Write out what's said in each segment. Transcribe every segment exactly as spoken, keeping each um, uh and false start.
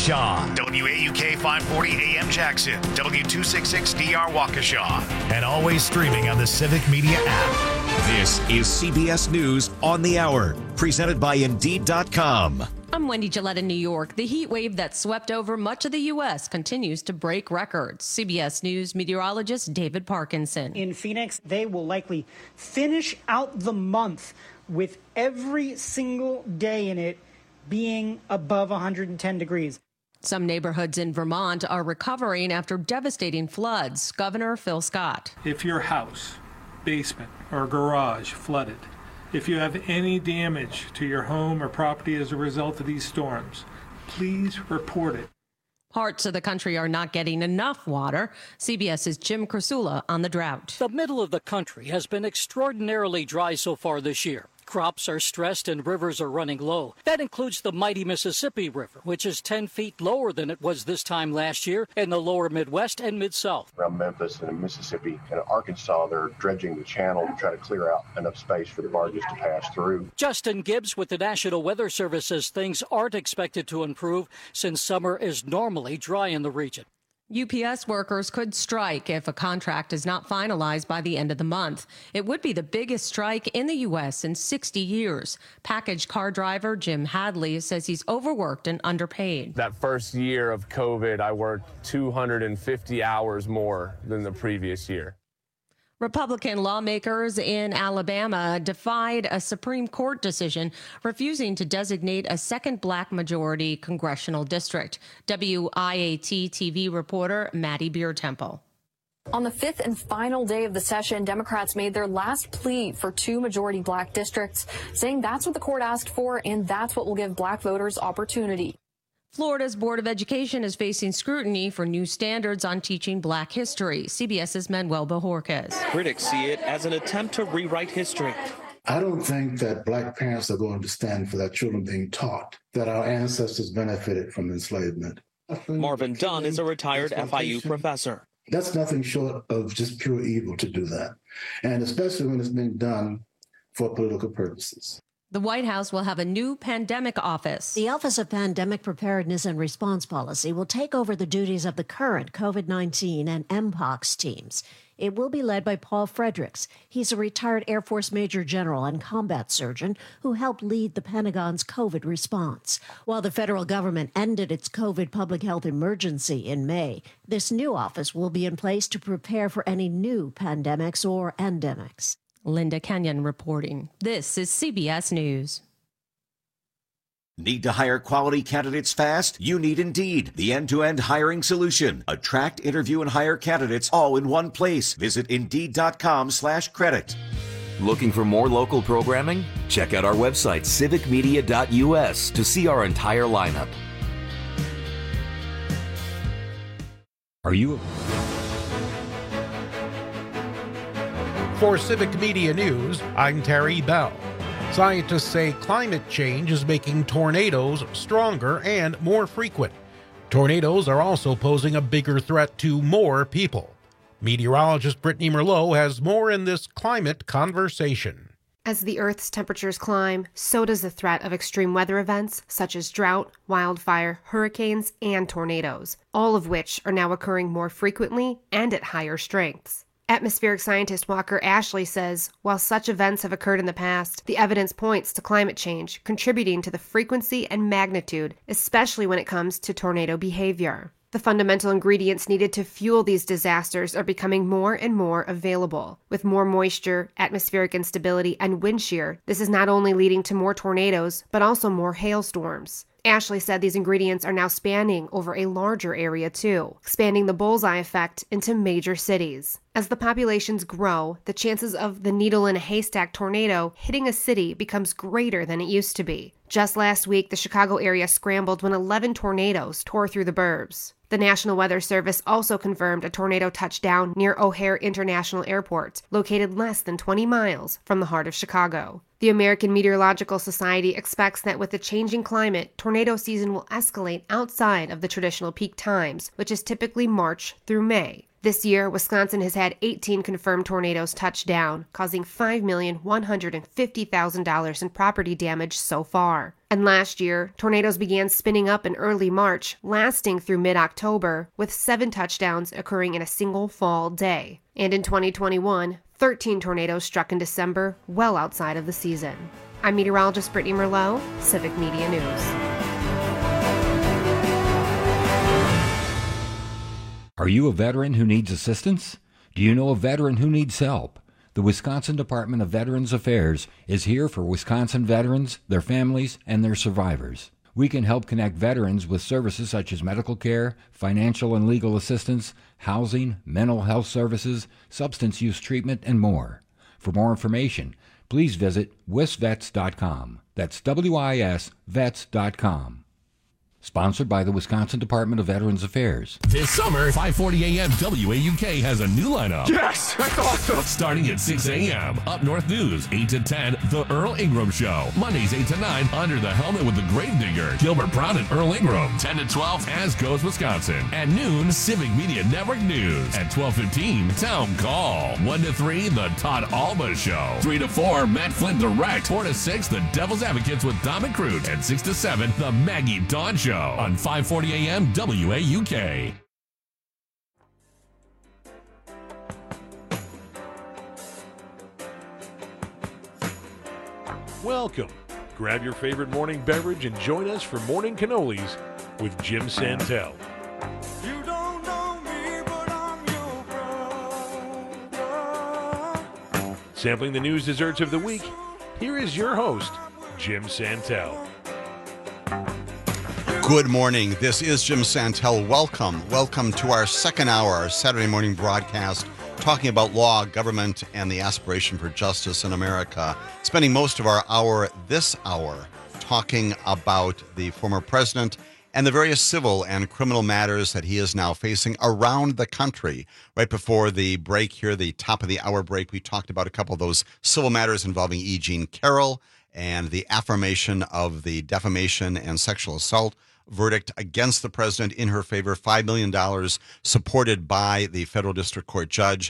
Shaw, W A U K five forty A M Jackson, W two sixty-six D R Waukesha, and always streaming on the Civic Media app. This is C B S News on the Hour, presented by Indeed dot com. I'm Wendy Gillette in New York. The heat wave that swept over much of the U S continues to break records. C B S News meteorologist David Parkinson. In Phoenix, they will likely finish out the month with every single day in it being above one hundred ten degrees. Some neighborhoods in Vermont are recovering after devastating floods. Governor Phil Scott. If your house, basement, or garage flooded, if you have any damage to your home or property as a result of these storms, please report it. Parts of the country are not getting enough water. CBS's Jim Krasula on the drought. The middle of the country has been extraordinarily dry so far this year. Crops are stressed and rivers are running low. That includes the mighty Mississippi River, which is ten feet lower than it was this time last year in the lower Midwest and Mid-South. Around Memphis and Mississippi and Arkansas, they're dredging the channel to try to clear out enough space for the barges to pass through. Justin Gibbs with the National Weather Service says things aren't expected to improve since summer is normally dry in the region. U P S workers could strike if a contract is not finalized by the end of the month. It would be the biggest strike in the U S in sixty years. Package car driver Jim Hadley says he's overworked and underpaid. That first year of COVID, I worked two hundred fifty hours more than the previous year. Republican lawmakers in Alabama defied a Supreme Court decision refusing to designate a second black majority congressional district. W I A T T V reporter Maddie Beertemple. On the fifth and final day of the session, Democrats made their last plea for two majority black districts, saying that's what the court asked for and that's what will give black voters opportunity. Florida's Board of Education is facing scrutiny for new standards on teaching black history. CBS's Manuel Bojorquez. Critics see it as an attempt to rewrite history. I don't think that black parents are going to stand for their children being taught that our ancestors benefited from enslavement. Marvin Dunn is a retired F I U professor. That's nothing short of just pure evil to do that, and especially when it's being done for political purposes. The White House will have a new pandemic office. The Office of Pandemic Preparedness and Response Policy will take over the duties of the current COVID nineteen and Mpox teams. It will be led by Paul Fredericks. He's a retired Air Force Major General and combat surgeon who helped lead the Pentagon's COVID response. While the federal government ended its COVID public health emergency in May, this new office will be in place to prepare for any new pandemics or endemics. Linda Kenyon reporting. This is C B S News. Need to hire quality candidates fast? You need Indeed, the end-to-end hiring solution. Attract, interview, and hire candidates all in one place. Visit Indeed.com slash credit. Looking for more local programming? Check out our website, civic media dot U S, to see our entire lineup. Are you... For Civic Media News, I'm Terry Bell. Scientists say climate change is making tornadoes stronger and more frequent. Tornadoes are also posing a bigger threat to more people. Meteorologist Brittany Merlot has more in this climate conversation. As the Earth's temperatures climb, so does the threat of extreme weather events such as drought, wildfire, hurricanes, and tornadoes, all of which are now occurring more frequently and at higher strengths. Atmospheric scientist Walker Ashley says, while such events have occurred in the past, the evidence points to climate change contributing to the frequency and magnitude, especially when it comes to tornado behavior. The fundamental ingredients needed to fuel these disasters are becoming more and more available. With more moisture, atmospheric instability, and wind shear, this is not only leading to more tornadoes, but also more hailstorms. Ashley said these ingredients are now spanning over a larger area too, expanding the bullseye effect into major cities. As the populations grow, the chances of the needle in a haystack tornado hitting a city becomes greater than it used to be. Just last week, the Chicago area scrambled when eleven tornadoes tore through the burbs. The National Weather Service also confirmed a tornado touchdown near O'Hare International Airport, located less than twenty miles from the heart of Chicago. The American Meteorological Society expects that with the changing climate, tornado season will escalate outside of the traditional peak times, which is typically March through May. This year, Wisconsin has had eighteen confirmed tornadoes touch down, causing five million one hundred fifty thousand dollars in property damage so far. And last year, tornadoes began spinning up in early March, lasting through mid-October, with seven touchdowns occurring in a single fall day. And in twenty twenty-one, thirteen tornadoes struck in December, well outside of the season. I'm meteorologist Brittany Merlot, Civic Media News. Are you a veteran who needs assistance? Do you know a veteran who needs help? The Wisconsin Department of Veterans Affairs is here for Wisconsin veterans, their families, and their survivors. We can help connect veterans with services such as medical care, financial and legal assistance, housing, mental health services, substance use treatment, and more. For more information, please visit wisvets dot com. That's W I S vets dot com. Sponsored by the Wisconsin Department of Veterans Affairs. This summer, five forty a.m. W A U K has a new lineup. Yes! That's awesome! Starting at six a.m. Up North News, eight to ten, The Earl Ingram Show. Mondays, eight to nine, Under the Helmet with the Gravedigger. Gilbert Brown and Earl Ingram. ten to twelve, As Goes Wisconsin. At noon, Civic Media Network News. At twelve fifteen, Town Call. one to three, The Todd Alba Show. three to four, Matt Flynn Direct. four to six, The Devil's Advocates with Dom and Crute. And six to seven, The Maggie Dawn Show. On five forty a.m. W A U K. Welcome. Grab your favorite morning beverage and join us for Morning Cannolis with Jim Santel. You don't know me, but I'm your brother. Sampling the news desserts of the week, here is your host, Jim Santel. Good morning. This is Jim Santel. Welcome. Welcome to our second hour, our Saturday morning broadcast, talking about law, government, and the aspiration for justice in America. Spending most of our hour this hour talking about the former president and the various civil and criminal matters that he is now facing around the country. Right before the break here, the top of the hour break, we talked about a couple of those civil matters involving E. Jean Carroll and the affirmation of the defamation and sexual assault verdict against the president in her favor, five million dollars supported by the federal district court judge,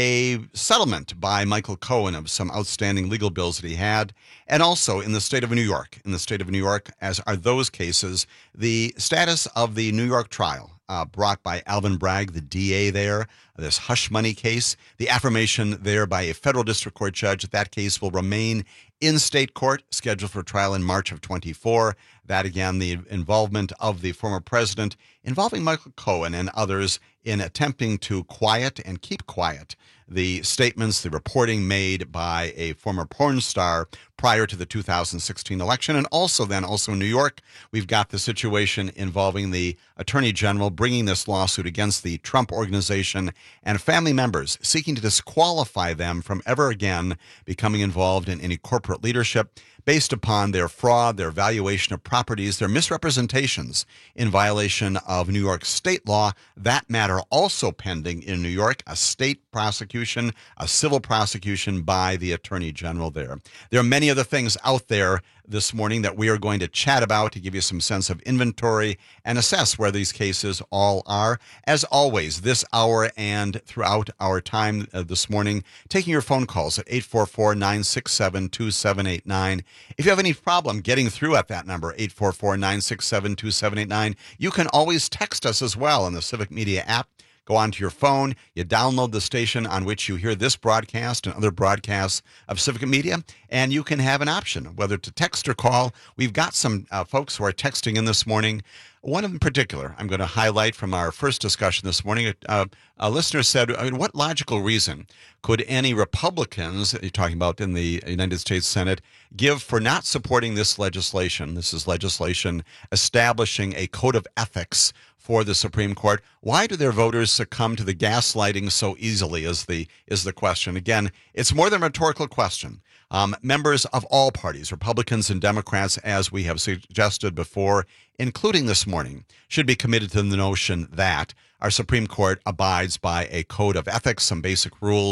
a settlement by Michael Cohen of some outstanding legal bills that he had, and also in the state of New York, in the state of New York, as are those cases, the status of the New York trial uh, brought by Alvin Bragg, the D A there, this hush money case, the affirmation there by a federal district court judge that that case will remain in state court, scheduled for trial in March of twenty-four. That, again, the involvement of the former president involving Michael Cohen and others in attempting to quiet and keep quiet the statements, the reporting made by a former porn star prior to the two thousand sixteen election. And also then, also in New York, we've got the situation involving the attorney general bringing this lawsuit against the Trump organization and family members, seeking to disqualify them from ever again becoming involved in any corporate leadership based upon their fraud, their valuation of properties, their misrepresentations in violation of New York state law. That matter also pending in New York, a state prosecution, a civil prosecution by the attorney general there. There are many other things out there this morning that we are going to chat about to give you some sense of inventory and assess where these cases all are. As always, this hour and throughout our time uh, this morning, taking your phone calls at eight four four, nine six seven, two seven eight nine. If you have any problem getting through at that number, eight four four, nine six seven, two seven eight nine, you can always text us as well on the Civic Media app. Go onto your phone, you download the station on which you hear this broadcast and other broadcasts of Civic Media, and you can have an option, whether to text or call. We've got some uh, folks who are texting in this morning. One in particular I'm going to highlight from our first discussion this morning. Uh, a listener said, I mean, what logical reason could any Republicans, you're talking about in the United States Senate, give for not supporting this legislation? This is legislation establishing a code of ethics for the Supreme Court. Why do their voters succumb to the gaslighting so easily is the is the question. Again, it's more than a rhetorical question. Um, members of all parties, Republicans and Democrats, as we have suggested before, including this morning, should be committed to the notion that our Supreme Court abides by a code of ethics, some basic rules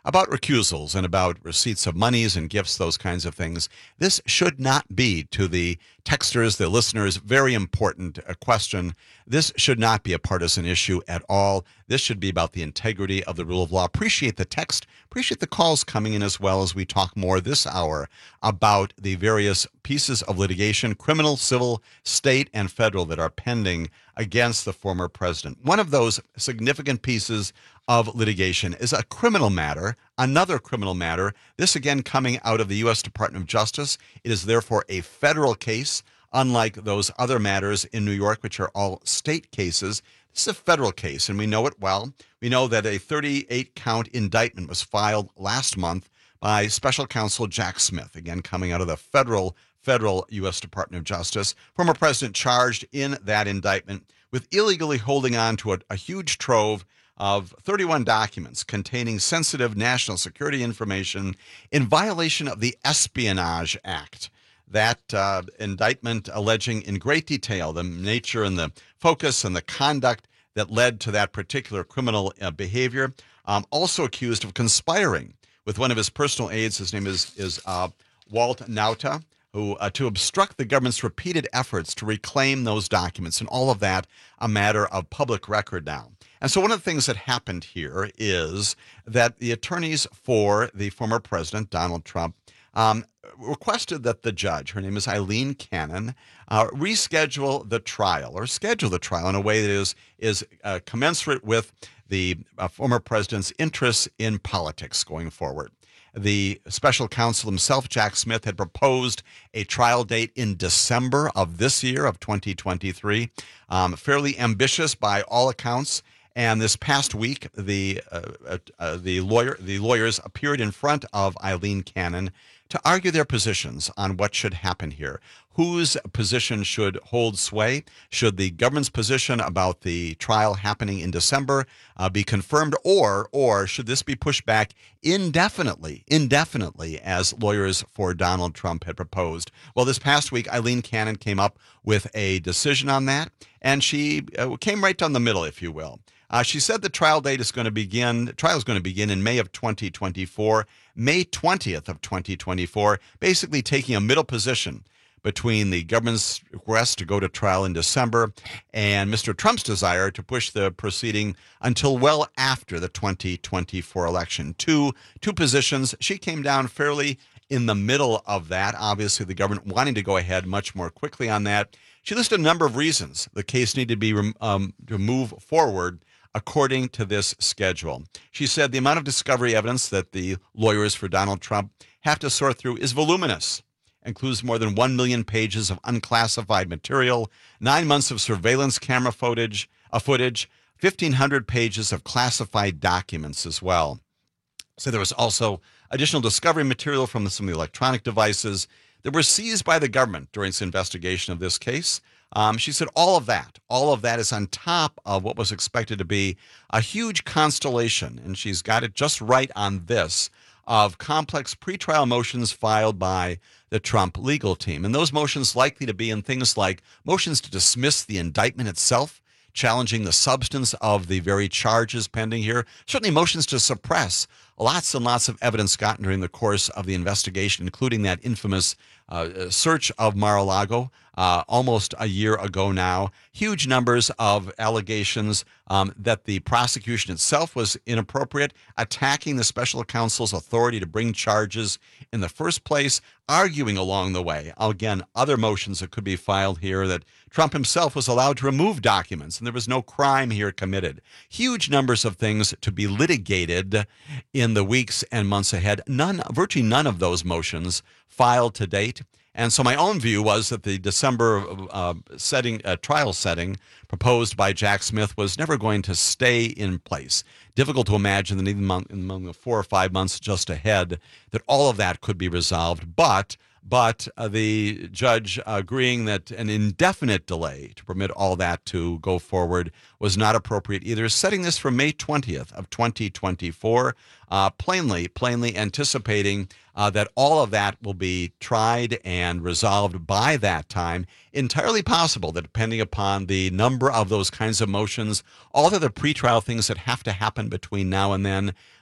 about recusals and about receipts of monies and gifts, those kinds of things. This should not be, to the texters, the listeners, very important uh, question. This should not be a partisan issue at all. This should be about the integrity of the rule of law. Appreciate the text. Appreciate the calls coming in as well as we talk more this hour about the various pieces of litigation, criminal, civil, state, and federal, that are pending against the former president. One of those significant pieces of litigation is a criminal matter, another criminal matter, this again coming out of the U S Department of Justice. It is therefore a federal case, unlike those other matters in New York, which are all state cases. This is a federal case, and we know it well. We know that a thirty-eight count indictment was filed last month by Special Counsel Jack Smith, again coming out of the federal federal U S Department of Justice. Former president charged in that indictment with illegally holding on to a, a huge trove of thirty-one documents containing sensitive national security information in violation of the Espionage Act. That uh, indictment alleging in great detail the nature and the focus and the conduct that led to that particular criminal uh, behavior. Um, also accused of conspiring with one of his personal aides. His name is, is uh, Walt Nauta, who uh, to obstruct the government's repeated efforts to reclaim those documents, and all of that a matter of public record now. And so one of the things that happened here is that the attorneys for the former president, Donald Trump, um, requested that the judge, her name is Eileen Cannon, uh, reschedule the trial or schedule the trial in a way that is, is uh, commensurate with the uh, former president's interests in politics going forward. The special counsel himself, Jack Smith, had proposed a trial date in December of this year, of twenty twenty-three, um, fairly ambitious by all accounts. And this past week, the uh, uh, the lawyer the lawyers appeared in front of Eileen Cannon to argue their positions on what should happen here. Whose position should hold sway? Should the government's position about the trial happening in December uh, be confirmed, or or should this be pushed back indefinitely, indefinitely, as lawyers for Donald Trump had proposed? Well, this past week, Eileen Cannon came up with a decision on that, and she uh, came right down the middle, if you will. Uh, she said the trial date is going to begin, the trial is going to begin in May of twenty twenty-four, May twentieth of twenty twenty-four, basically taking a middle position between the government's request to go to trial in December and Mister Trump's desire to push the proceeding until well after the twenty twenty-four election. Two, two positions. She came down fairly in the middle of that. Obviously, the government wanting to go ahead much more quickly on that. She listed a number of reasons the case needed to be um, to move forward according to this schedule. She said the amount of discovery evidence that the lawyers for Donald Trump have to sort through is voluminous. Includes more than one million pages of unclassified material, nine months of surveillance camera footage, uh, footage, fifteen hundred pages of classified documents as well. So there was also additional discovery material from some of the electronic devices that were seized by the government during its investigation of this case. Um, she said all of that, all of that is on top of what was expected to be a huge constellation, and she's got it just right on this, of complex pretrial motions filed by the Trump legal team. And those motions likely to be in things like motions to dismiss the indictment itself, challenging the substance of the very charges pending here, certainly motions to suppress lots and lots of evidence gotten during the course of the investigation, including that infamous uh, search of Mar-a-Lago uh, almost a year ago now. Huge numbers of allegations um, that the prosecution itself was inappropriate, attacking the special counsel's authority to bring charges in the first place, arguing along the way, again, other motions that could be filed here that Trump himself was allowed to remove documents and there was no crime here committed. Huge numbers of things to be litigated in the weeks and months ahead. None, virtually none of those motions filed to date. And so my own view was that the December uh, setting, uh, trial setting proposed by Jack Smith was never going to stay in place. Difficult to imagine that even among the four or five months just ahead that all of that could be resolved. But But uh, the judge agreeing that an indefinite delay to permit all that to go forward was not appropriate either, setting this for May twentieth of twenty twenty-four, uh, plainly, plainly anticipating uh, that all of that will be tried and resolved by that time. Entirely possible that depending upon the number of those kinds of motions, all of the pretrial things that have to happen between now and then,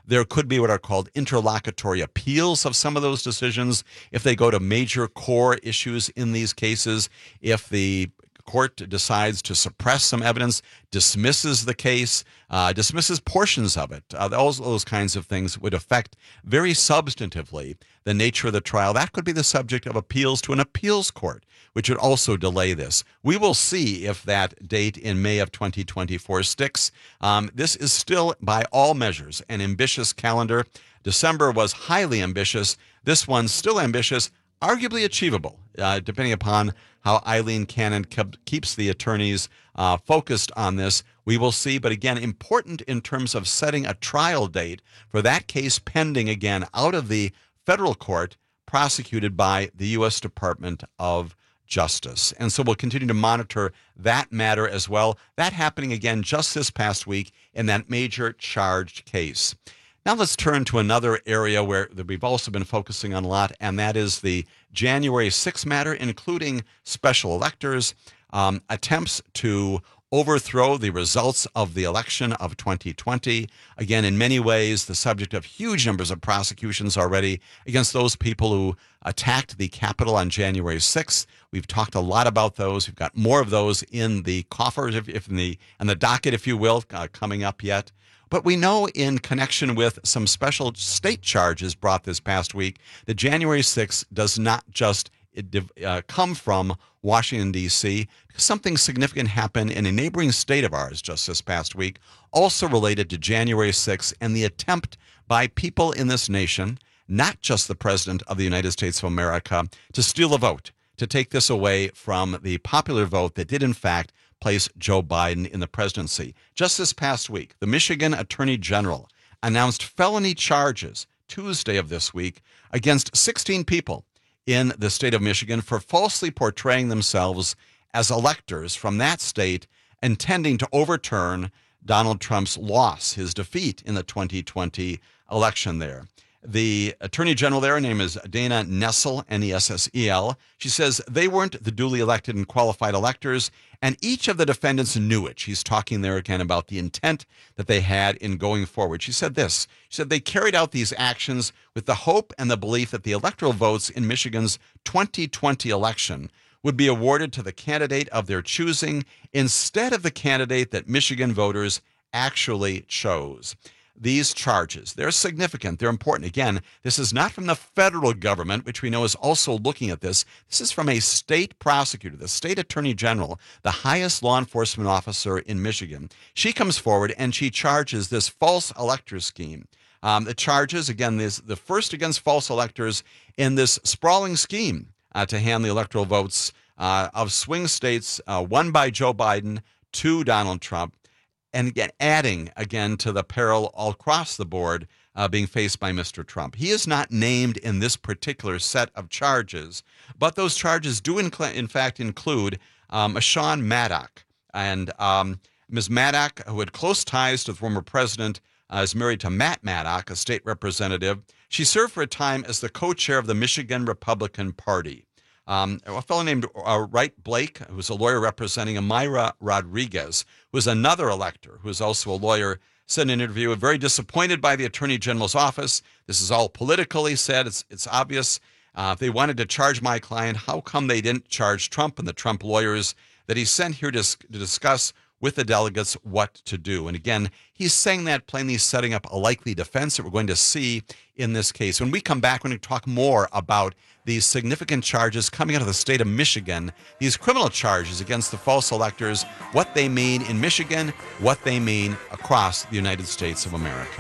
There could be what are called interlocutory appeals of some of those decisions if they go to major core issues in these cases. If the court decides to suppress some evidence, dismisses the case, uh, dismisses portions of it. Uh, those, those kinds of things would affect very substantively the nature of the trial. That could be the subject of appeals to an appeals court, which would also delay this. We will see if that date in May of twenty twenty-four sticks. Um, this is still, by all measures, an ambitious calendar. December was highly ambitious. This one's still ambitious, arguably achievable, uh, depending upon how Eileen Cannon kept, keeps the attorneys uh, focused on this. We will see, but again, important in terms of setting a trial date for that case pending, again, out of the federal court, prosecuted by the U S Department of Justice. And so we'll continue to monitor that matter as well. That happening again just this past week in that major charged case. Now let's turn to another area where we've also been focusing on a lot, and that is the January sixth matter, including special electors, um, attempts to overthrow the results of the election of twenty twenty. Again, in many ways, the subject of huge numbers of prosecutions already against those people who attacked the Capitol on January sixth. We've talked a lot about those. We've got more of those in the coffers, if, if in the in the docket, if you will, uh, coming up yet. But we know in connection with some special state charges brought this past week that January sixth does not just uh, come from Washington, D C Something significant happened in a neighboring state of ours just this past week, also related to January sixth and the attempt by people in this nation, not just the President of the United States of America, to steal a vote, to take this away from the popular vote that did, in fact, place Joe Biden in the presidency. Just this past week, the Michigan Attorney General announced felony charges Tuesday of this week against sixteen people in the state of Michigan for falsely portraying themselves as electors from that state, intending to overturn Donald Trump's loss, his defeat in the twenty twenty election there. The Attorney General there, her name is Dana Nessel, N E S S E L. She says they weren't the duly elected and qualified electors, and each of the defendants knew it. She's talking there again about the intent that they had in going forward. She said this. She said they carried out these actions with the hope and the belief that the electoral votes in Michigan's twenty twenty election would be awarded to the candidate of their choosing instead of the candidate that Michigan voters actually chose. These charges, they're significant, they're important. Again, this is not from the federal government, which we know is also looking at this. This is from a state prosecutor, the state attorney general, the highest law enforcement officer in Michigan. She comes forward and she charges this false elector scheme. Um, the charges, again, this the first against false electors in this sprawling scheme uh, to hand the electoral votes uh, of swing states uh, won by Joe Biden to Donald Trump. And again, adding again to the peril all across the board uh, being faced by Mister Trump. He is not named in this particular set of charges, but those charges do inc- in fact include um, a Sean Maddock. And um, Miz Maddock, who had close ties to the former president, uh, is married to Matt Maddock, a state representative. She served for a time as the co-chair of the Michigan Republican Party. Um, a fellow named uh, Wright Blake, who's a lawyer representing Amira Rodriguez, who's another elector, who's also a lawyer, said in an interview, very disappointed by the Attorney General's office. This is all political, he said. It's, it's obvious. Uh, if they wanted to charge my client, how come they didn't charge Trump and the Trump lawyers that he sent here to, to discuss with the delegates what to do? And again, he's saying that plainly, setting up a likely defense that we're going to see in this case. When we come back, we're going to talk more about these significant charges coming out of the state of Michigan, these criminal charges against the false electors, what they mean in Michigan, what they mean across the United States of America.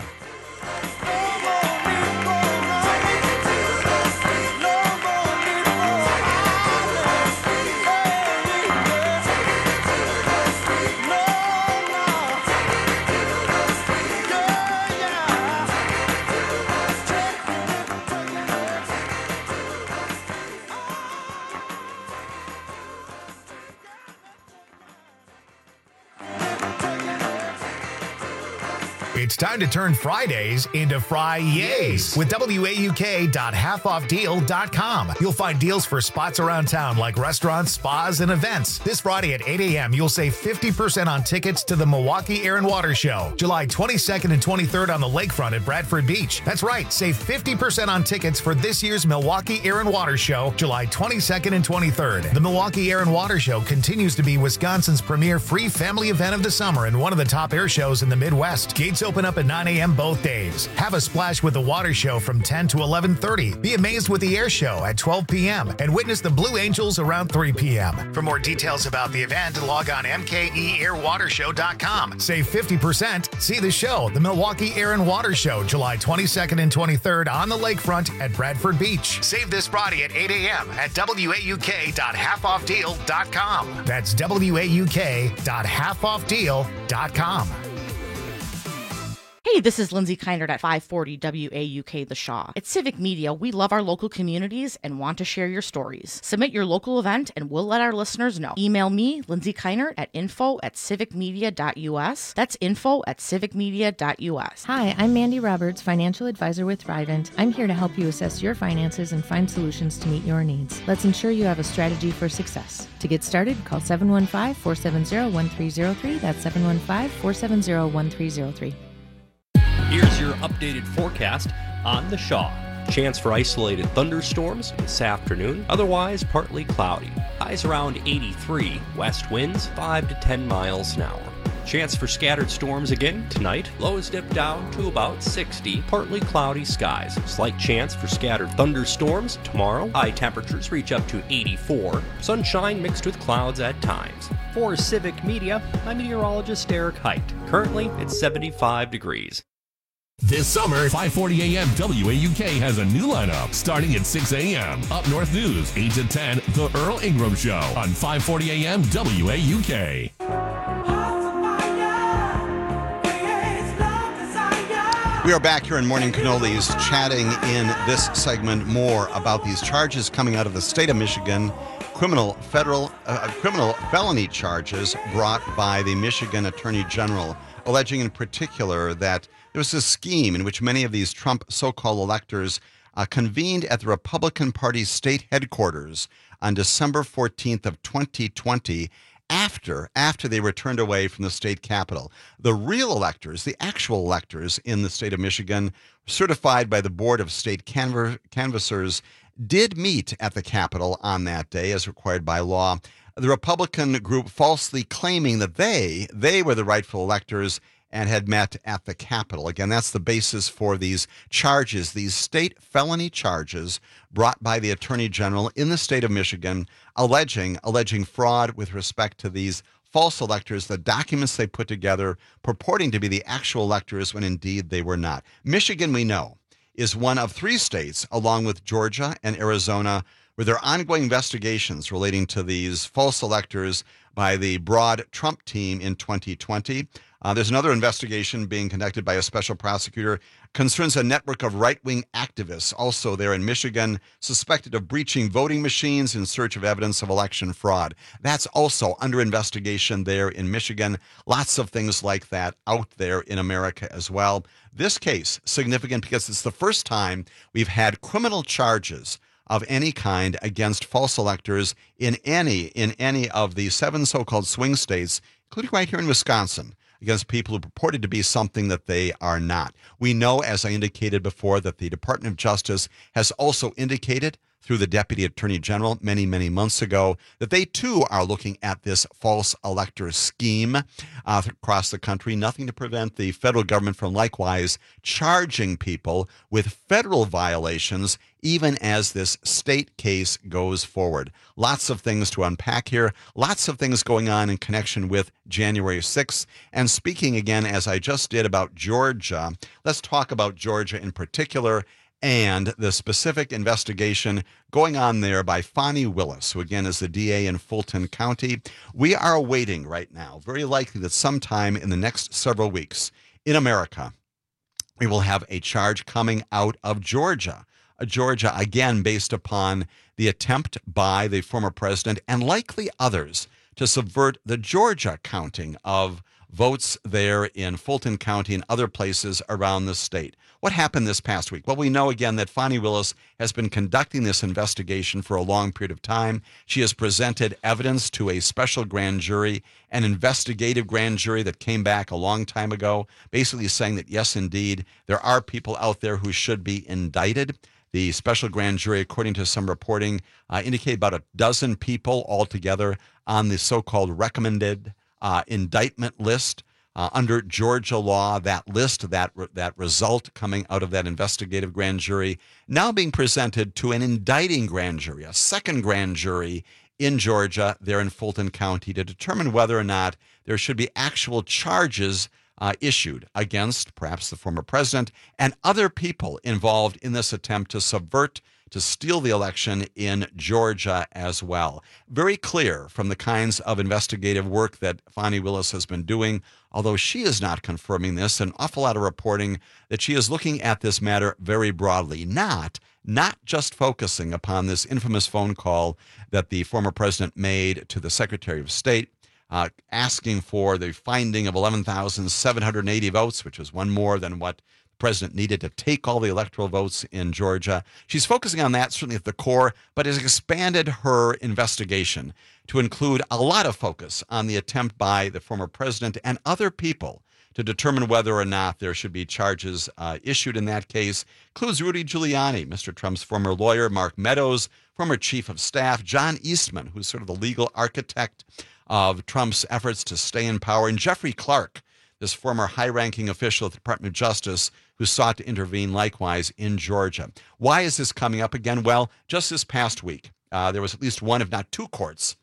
It's time to turn Fridays into Fri-Yays with W A U K dot half off deal dot com. You'll find deals for spots around town like restaurants, spas, and events. This Friday at eight a.m., you'll save fifty percent on tickets to the Milwaukee Air and Water Show, July twenty-second and twenty-third on the lakefront at Bradford Beach. That's right, save fifty percent on tickets for this year's Milwaukee Air and Water Show, July twenty-second and twenty-third. The Milwaukee Air and Water Show continues to be Wisconsin's premier free family event of the summer and one of the top air shows in the Midwest. Gates open up at nine a.m. both days. Have a splash with the water show from ten to eleven thirty. Be amazed with the air show at twelve p.m. and witness the Blue Angels around three p.m. For more details about the event, log on M K E air water show dot com. Save fifty percent. See the show, the Milwaukee Air and Water Show, July twenty-second and twenty-third on the lakefront at Bradford Beach. Save this Friday at eight a.m. at W A U K dot half off deal dot com. That's W A U K dot half off deal dot com. Hey, this is Lindsay Keinert at five forty W A U K The Shaw. At Civic Media, we love our local communities and want to share your stories. Submit your local event and we'll let our listeners know. Email me, Lindsay Keinert, at info at civic media dot u s. That's info at civic media dot u s. Hi, I'm Mandy Roberts, financial advisor with Thrivent. I'm here to help you assess your finances and find solutions to meet your needs. Let's ensure you have a strategy for success. To get started, call seven one five, four seven zero, one three zero three. That's seven one five, four seven zero, one three zero three. Here's your updated forecast on the Shaw. Chance for isolated thunderstorms this afternoon, otherwise partly cloudy. Highs around eighty-three, west winds five to ten miles an hour. Chance for scattered storms again tonight. Lows dip down to about sixty, partly cloudy skies. Slight chance for scattered thunderstorms tomorrow. High temperatures reach up to eighty-four. Sunshine mixed with clouds at times. For Civic Media, I'm meteorologist Eric Height. Currently, it's seventy-five degrees. This summer, five forty a.m. W A U K has a new lineup starting at six a.m. Up North News, eight to ten, The Earl Ingram Show on five forty a.m. W A U K. We are back here in Morning Cannolis chatting in this segment more about these charges coming out of the state of Michigan, criminal federal uh, criminal felony charges brought by the Michigan Attorney General, alleging in particular that there was a scheme in which many of these Trump so-called electors uh, convened at the Republican Party state headquarters on December fourteenth of twenty twenty after after they were turned away from the state capitol. The real electors, the actual electors in the state of Michigan, certified by the Board of State Canv- Canvassers, did meet at the Capitol on that day as required by law. The Republican group falsely claiming that they, they were the rightful electors and had met at the Capitol. Again, that's the basis for these charges, these state felony charges brought by the Attorney General in the state of Michigan, alleging, alleging fraud with respect to these false electors, the documents they put together purporting to be the actual electors when indeed they were not. Michigan, we know, is one of three states, along with Georgia and Arizona, where there are ongoing investigations relating to these false electors by the broad Trump team in twenty twenty. Uh, there's another investigation being conducted by a special prosecutor, concerns a network of right-wing activists also there in Michigan, suspected of breaching voting machines in search of evidence of election fraud. That's also under investigation there in Michigan. Lots of things like that out there in America as well. This case, significant because it's the first time we've had criminal charges of any kind against false electors in any in any of the seven so-called swing states, including right here in Wisconsin, against people who purported to be something that they are not. We know, as I indicated before, that the Department of Justice has also indicated through the Deputy Attorney General many, many months ago that they too are looking at this false elector scheme uh, across the country. Nothing to prevent the federal government from likewise charging people with federal violations even as this state case goes forward. Lots of things to unpack here. Lots of things going on in connection with January sixth. And speaking again, as I just did about Georgia, let's talk about Georgia in particular and the specific investigation going on there by Fani Willis, who again is the D A in Fulton County. We are awaiting right now, very likely that sometime in the next several weeks in America, we will have a charge coming out of Georgia. Georgia, again, based upon the attempt by the former president and likely others to subvert the Georgia counting of votes there in Fulton County and other places around the state. What happened this past week? Well, we know again that Fani Willis has been conducting this investigation for a long period of time. She has presented evidence to a special grand jury, an investigative grand jury that came back a long time ago, basically saying that, yes, indeed, there are people out there who should be indicted. The special grand jury, according to some reporting, uh, indicated about a dozen people altogether on the so-called recommended Uh, indictment list uh, under Georgia law. That list, that that result coming out of that investigative grand jury, now being presented to an indicting grand jury, a second grand jury in Georgia, there in Fulton County, to determine whether or not there should be actual charges uh, issued against perhaps the former president and other people involved in this attempt to subvert, to steal the election in Georgia as well. Very clear from the kinds of investigative work that Fani Willis has been doing, although she is not confirming this, an awful lot of reporting that she is looking at this matter very broadly, not, not just focusing upon this infamous phone call that the former president made to the Secretary of State, uh, asking for the finding of eleven thousand seven hundred eighty votes, which was one more than what president needed to take all the electoral votes in Georgia. She's focusing on that certainly at the core, but has expanded her investigation to include a lot of focus on the attempt by the former president and other people to determine whether or not there should be charges uh, issued in that case. Includes Rudy Giuliani, Mister Trump's former lawyer, Mark Meadows, former chief of staff, John Eastman, who's sort of the legal architect of Trump's efforts to stay in power, and Jeffrey Clark, this former high-ranking official at the Department of Justice who sought to intervene likewise in Georgia. Why is this coming up again? Well, just this past week, uh, there was at least one, if not two courts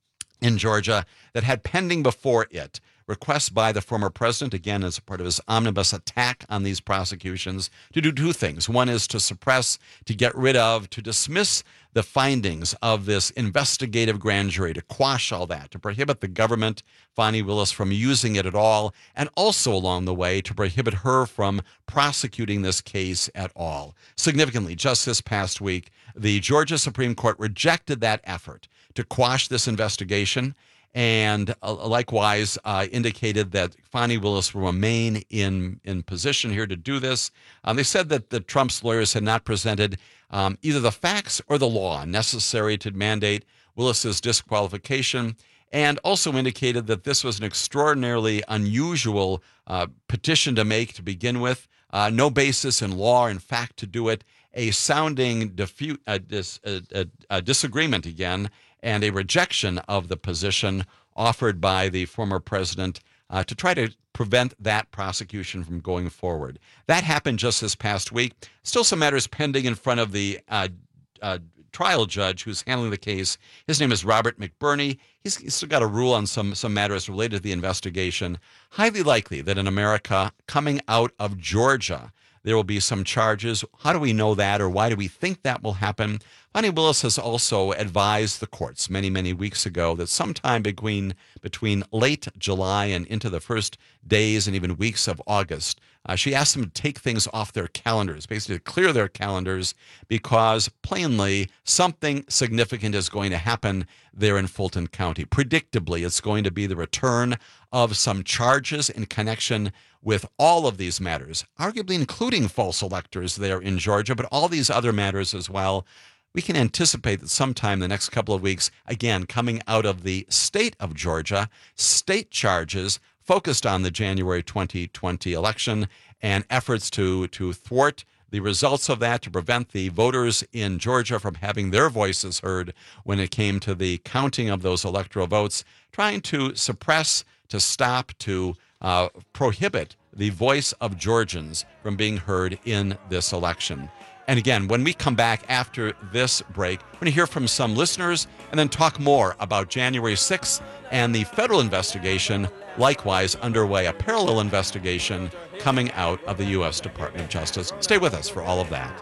in Georgia that had pending before it requests by the former president, again, as a part of his omnibus attack on these prosecutions, to do two things. One is to suppress, to get rid of, to dismiss the findings of this investigative grand jury, to quash all that, to prohibit the government, Fani Willis, from using it at all, and also along the way to prohibit her from prosecuting this case at all. Significantly, just this past week, the Georgia Supreme Court rejected that effort to quash this investigation, and uh, likewise uh, indicated that Fani Willis will remain in, in position here to do this. Um, they said that the Trump's lawyers had not presented um, either the facts or the law necessary to mandate Willis's disqualification, and also indicated that this was an extraordinarily unusual uh, petition to make to begin with, uh, no basis in law or in fact to do it, a sounding diffu- uh, dis- uh, uh, uh, disagreement again, and a rejection of the position offered by the former president uh, to try to prevent that prosecution from going forward. That happened just this past week. Still some matters pending in front of the uh, uh, trial judge who's handling the case. His name is Robert McBurney. He's, he's still got a rule on some, some matters related to the investigation. Highly likely that in America, coming out of Georgia, there will be some charges. How do we know that, or why do we think that will happen? Fani Willis has also advised the courts many, many weeks ago that sometime between between late July and into the first days and even weeks of August, uh, she asked them to take things off their calendars, basically to clear their calendars, because plainly something significant is going to happen there in Fulton County. Predictably, it's going to be the return of some charges in connection with all of these matters, arguably including false electors there in Georgia, but all these other matters as well. We can anticipate that sometime in the next couple of weeks, again, coming out of the state of Georgia, state charges focused on the January twenty twenty election and efforts to, to thwart the results of that, to prevent the voters in Georgia from having their voices heard when it came to the counting of those electoral votes, trying to suppress, to stop, to uh, prohibit the voice of Georgians from being heard in this election. And again, when we come back after this break, we're going to hear from some listeners and then talk more about January sixth and the federal investigation, likewise underway, a parallel investigation coming out of the U S Department of Justice. Stay with us for all of that.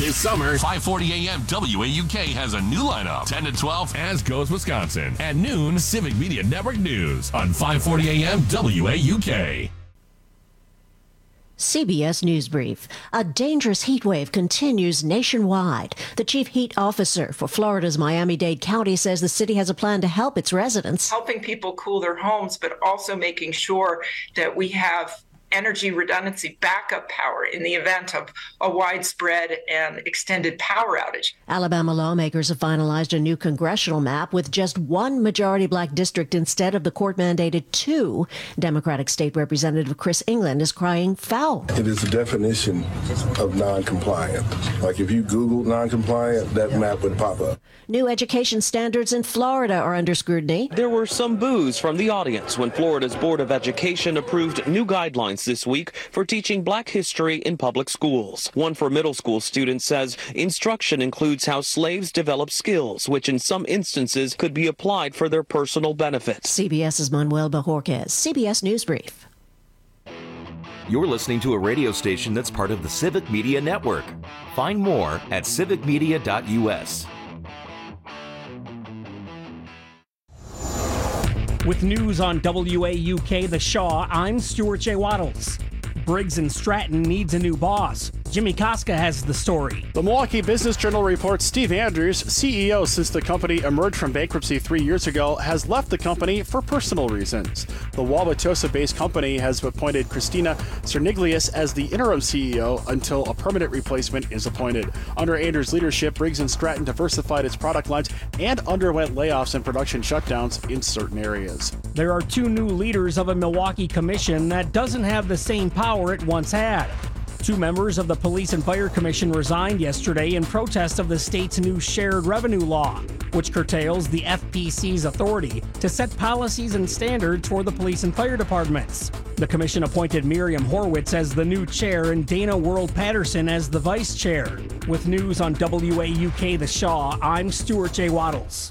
This summer, five forty a.m. W A U K has a new lineup. ten to twelve, As Goes Wisconsin. At noon, Civic Media Network News on five forty a.m. W A U K. C B S News Brief. A dangerous heat wave continues nationwide. The chief heat officer for Florida's Miami-Dade County says the city has a plan to help its residents. Helping people cool their homes, but also making sure that we have energy redundancy backup power in the event of a widespread and extended power outage. Alabama lawmakers have finalized a new congressional map with just one majority black district instead of the court-mandated two. Democratic State Representative Chris England is crying foul. It is a definition of non-compliant. Like if you Google non-compliant, that map would pop up. New education standards in Florida are under scrutiny. There were some boos from the audience when Florida's Board of Education approved new guidelines this week for teaching black history in public schools. One for middle school students says instruction includes how slaves develop skills, which in some instances could be applied for their personal benefit. CBS's Manuel Bajorquez, C B S News Brief. You're listening to a radio station that's part of the Civic Media Network. Find more at civic media dot u s. With news on W A U K The Shaw, I'm Stuart J. Waddles. Briggs and Stratton needs a new boss. Jimmy Koska has the story. The Milwaukee Business Journal reports Steve Andrews, C E O since the company emerged from bankruptcy three years ago, has left the company for personal reasons. The Wauwatosa-based company has appointed Christina Cerniglius as the interim C E O until a permanent replacement is appointed. Under Andrews' leadership, Briggs and Stratton diversified its product lines and underwent layoffs and production shutdowns in certain areas. There are two new leaders of a Milwaukee commission that doesn't have the same power it once had. Two members of the Police and Fire Commission resigned yesterday in protest of the state's new shared revenue law, which curtails the F P C's authority to set policies and standards for the police and fire departments. The commission appointed Miriam Horwitz as the new chair and Dana World Patterson as the vice chair. With news on W A U K The Shaw, I'm Stuart J. Waddles.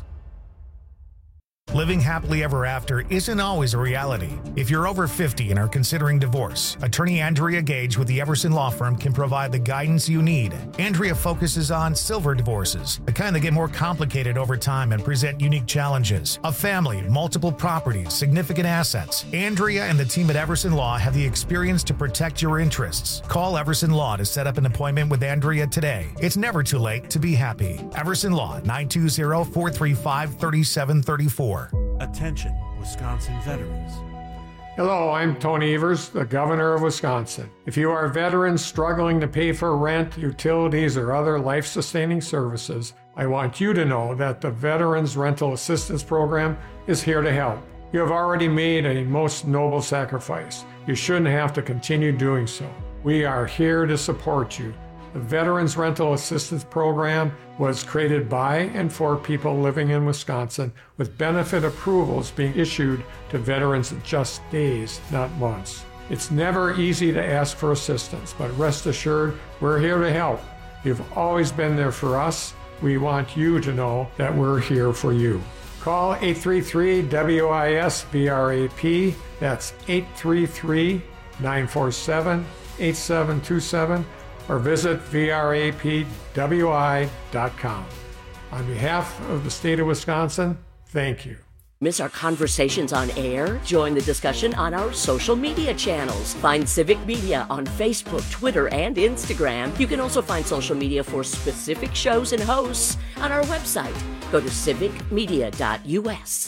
Living happily ever after isn't always a reality. If you're over fifty and are considering divorce, attorney Andrea Gage with the Everson Law Firm can provide the guidance you need. Andrea focuses on silver divorces, the kind that get more complicated over time and present unique challenges. A family, multiple properties, significant assets. Andrea and the team at Everson Law have the experience to protect your interests. Call Everson Law to set up an appointment with Andrea today. It's never too late to be happy. Everson Law, nine two zero, four three five, three seven three four. Attention, Wisconsin veterans. Hello, I'm Tony Evers, the Governor of Wisconsin. If you are veterans struggling to pay for rent, utilities, or other life-sustaining services, I want you to know that the Veterans Rental Assistance Program is here to help. You have already made a most noble sacrifice. You shouldn't have to continue doing so. We are here to support you. The Veterans Rental Assistance Program was created by and for people living in Wisconsin, with benefit approvals being issued to veterans in just days, not months. It's never easy to ask for assistance, but rest assured, we're here to help. You've always been there for us. We want you to know that we're here for you. Call eight three three, W I S, V R A P. That's eight three three, nine four seven, eight seven two seven. or visit V R A P W I dot com. On behalf of the state of Wisconsin, thank you. Miss our conversations on air? Join the discussion on our social media channels. Find Civic Media on Facebook, Twitter, and Instagram. You can also find social media for specific shows and hosts on our website. Go to civic media dot u s.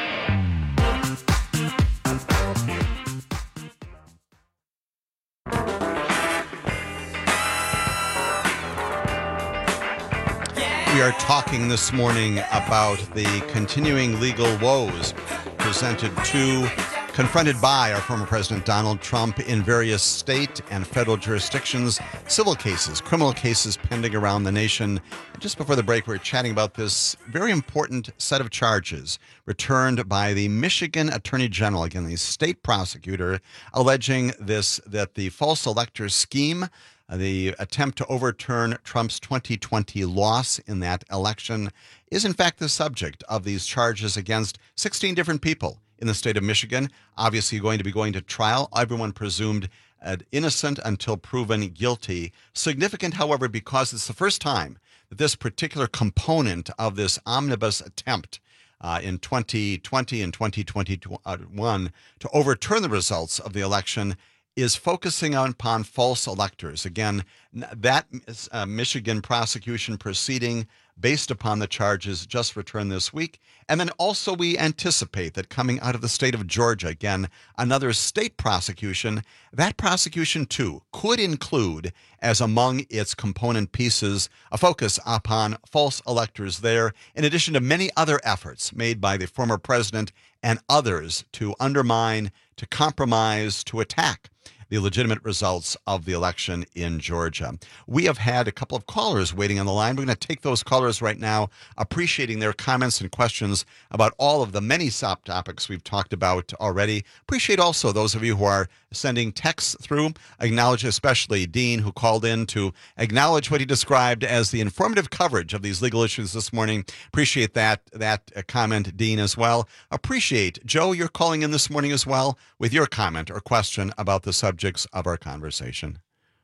We are talking this morning about the continuing legal woes presented to, confronted by our former President Donald Trump in various state and federal jurisdictions, civil cases, criminal cases pending around the nation. Just before the break, we were chatting about this very important set of charges returned by the Michigan Attorney General, again, the state prosecutor, alleging this, that the false elector scheme, the attempt to overturn Trump's twenty twenty loss in that election, is in fact the subject of these charges against sixteen different people in the state of Michigan, obviously going to be going to trial. Everyone presumed uh, innocent until proven guilty. Significant, however, because it's the first time that this particular component of this omnibus attempt uh, in twenty twenty and twenty twenty-one to overturn the results of the election is focusing on upon false electors. Again, that uh, Michigan prosecution proceeding based upon the charges just returned this week. And then also we anticipate that coming out of the state of Georgia, again, another state prosecution, that prosecution too could include as among its component pieces a focus upon false electors there, in addition to many other efforts made by the former president and others to undermine, to compromise, to attack the legitimate results of the election in Georgia. We have had a couple of callers waiting on the line. We're going to take those callers right now, appreciating their comments and questions about all of the many top topics we've talked about already. Appreciate also those of you who are sending texts through. Acknowledge especially Dean, who called in to acknowledge what he described as the informative coverage of these legal issues this morning. Appreciate that, that uh, comment, Dean, as well. Appreciate, Joe, you're calling in this morning as well with your comment or question about the subject of our conversation.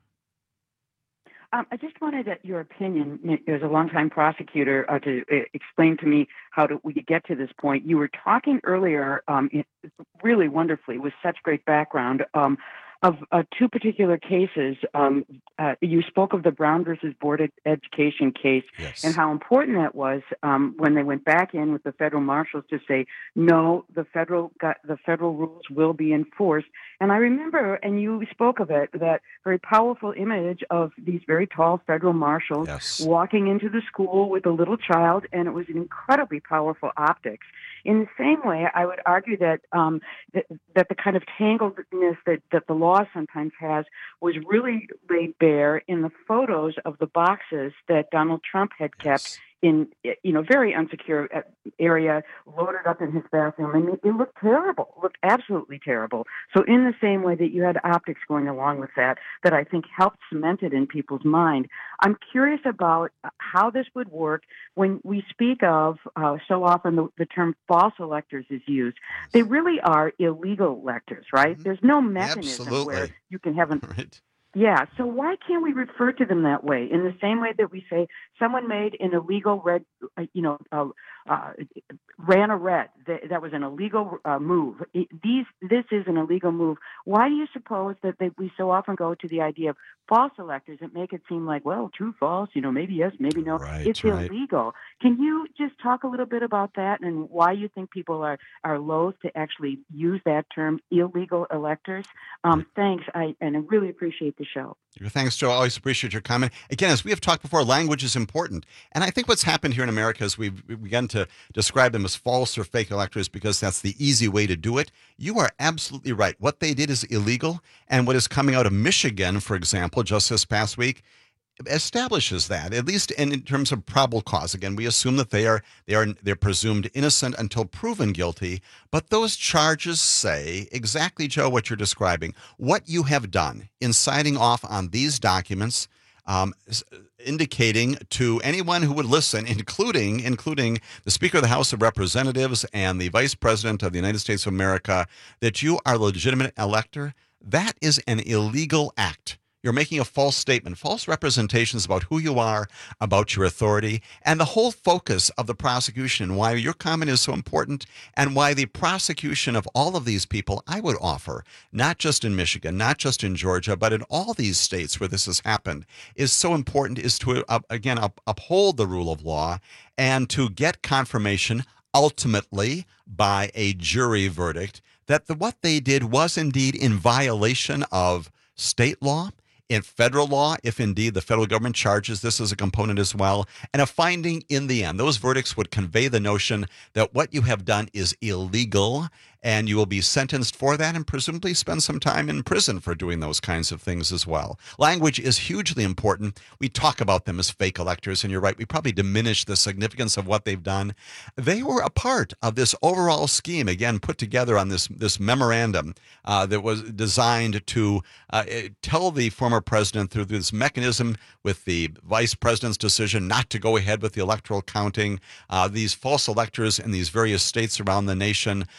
Um, I just wanted your opinion as a longtime prosecutor uh, to uh, explain to me how to, we could get to this point. You were talking earlier, um, really wonderfully, with such great background, um, of uh, two particular cases. Um, uh, you spoke of the Brown versus Board of Education case, yes, and how important that was um, when they went back in with the federal marshals to say, no, the federal got, the federal rules will be enforced. And I remember, and you spoke of it, that very powerful image of these very tall federal marshals, yes, walking into the school with a little child, and it was an incredibly powerful optics. In the same way, I would argue that um, that, that the kind of tangledness that, that the law sometimes has was really laid bare in the photos of the boxes that Donald Trump had kept, yes, in, you know, very unsecure area, loaded up in his bathroom, and it, it looked terrible, it looked absolutely terrible. So in the same way that you had optics going along with that, that I think helped cement it in people's mind, I'm curious about how this would work when we speak of, uh, so often the, the term false electors is used. They really are illegal electors, right? Mm-hmm. There's no mechanism Absolutely. Where you can have an... Right. Yeah, so why can't we refer to them that way? In the same way that we say someone made an illegal red, uh, you know, uh, uh, ran a red. That, that was an illegal uh, move. It, these, this is an illegal move. Why do you suppose that they, we so often go to the idea of false electors and make it seem like, well, true, false, you know, maybe yes, maybe no. Right, it's right. illegal. Can you just talk a little bit about that and why you think people are, are loath to actually use that term, illegal electors? Um, thanks, I and I really appreciate the show. Thanks, Joe. I always appreciate your comment. Again, as we have talked before, language is important. And I think what's happened here in America is we've begun to describe them as false or fake electors because that's the easy way to do it. You are absolutely right. What they did is illegal. And what is coming out of Michigan, for example, just this past week, establishes that, at least in, in terms of probable cause. Again, we assume that they are they are they're presumed innocent until proven guilty. But those charges say exactly, Joe, what you're describing. What you have done in signing off on these documents, um, indicating to anyone who would listen, including including the Speaker of the House of Representatives and the Vice President of the United States of America, that you are a legitimate elector. That is an illegal act. You're making a false statement, false representations about who you are, about your authority, and the whole focus of the prosecution and why your comment is so important and why the prosecution of all of these people, I would offer, not just in Michigan, not just in Georgia, but in all these states where this has happened, is so important, is to, uh, again, up, uphold the rule of law and to get confirmation ultimately by a jury verdict that the, what they did was indeed in violation of state law, in federal law, if indeed the federal government charges this as a component as well, and a finding in the end. Those verdicts would convey the notion that what you have done is illegal, and you will be sentenced for that and presumably spend some time in prison for doing those kinds of things as well. Language is hugely important. We talk about them as fake electors, and you're right, we probably diminish the significance of what they've done. They were a part of this overall scheme, again, put together on this, this memorandum uh, that was designed to uh, tell the former president through this mechanism with the vice president's decision not to go ahead with the electoral counting, uh, these false electors in these various states around the nation, otherwise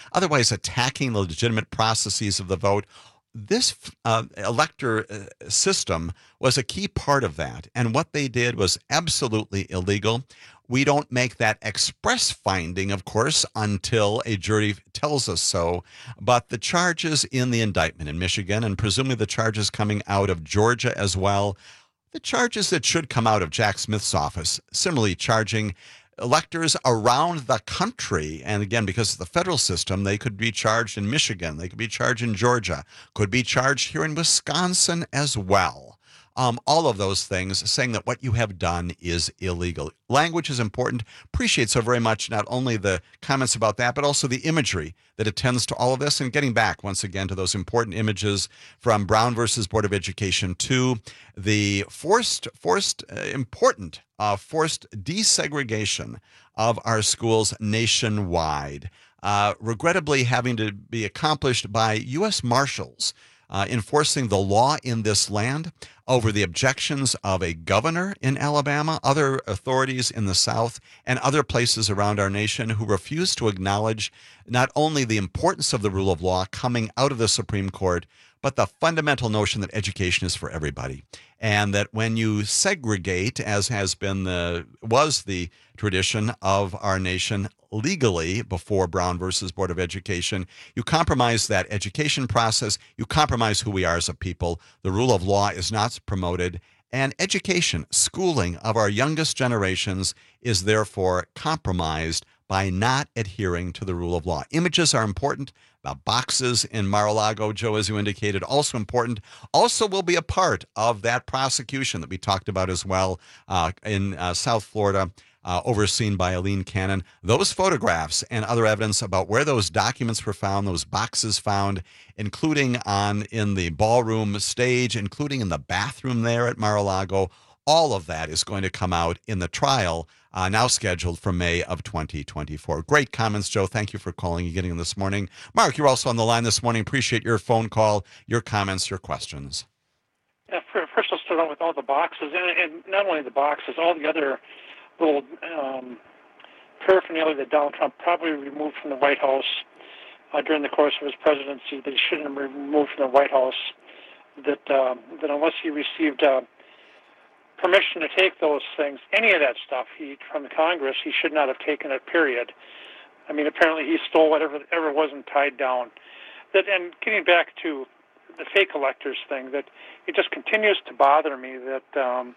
is attacking the legitimate processes of the vote. This uh, elector uh, system was a key part of that, and what they did was absolutely illegal. We don't make that express finding, of course, until a jury tells us so. But the charges in the indictment in Michigan, and presumably the charges coming out of Georgia as well, the charges that should come out of Jack Smith's office, similarly charging electors around the country, and again, because of the federal system, they could be charged in Michigan, they could be charged in Georgia, could be charged here in Wisconsin as well. Um, all of those things saying that what you have done is illegal. Language is important. Appreciate so very much not only the comments about that, but also the imagery that attends to all of this. And getting back once again to those important images from Brown versus Board of Education to the forced, forced, uh, important, uh, forced desegregation of our schools nationwide, uh, regrettably having to be accomplished by U S Marshals Uh, enforcing the law in this land over the objections of a governor in Alabama, other authorities in the South, and other places around our nation who refuse to acknowledge not only the importance of the rule of law coming out of the Supreme Court, but the fundamental notion that education is for everybody. And that when you segregate, as has been the was the tradition of our nation legally before Brown versus Board of Education, you compromise that education process, you compromise who we are as a people. The rule of law is not promoted, and education, schooling of our youngest generations is therefore compromised by not adhering to the rule of law. Images are important. The boxes in Mar-a-Lago, Joe, as you indicated, also important. Also will be a part of that prosecution that we talked about as well uh, in uh, South Florida, uh, overseen by Eileen Cannon. Those photographs and other evidence about where those documents were found, those boxes found, including on in the ballroom stage, including in the bathroom there at Mar-a-Lago, all of that is going to come out in the trial, Uh, now scheduled for May of twenty twenty-four. Great comments, Joe. Thank you for calling and getting them this morning. Mark, you're also on the line this morning. Appreciate your phone call, your comments, your questions. Yeah, first I'll start out with all the boxes, and, and not only the boxes, all the other little um, paraphernalia that Donald Trump probably removed from the White House uh, during the course of his presidency that he shouldn't have removed from the White House, that, um, that unless he received uh, permission to take those things, any of that stuff he from the Congress, he should not have taken it, period. I mean, apparently he stole whatever ever wasn't tied down. That, and getting back to the fake electors thing, that it just continues to bother me that um,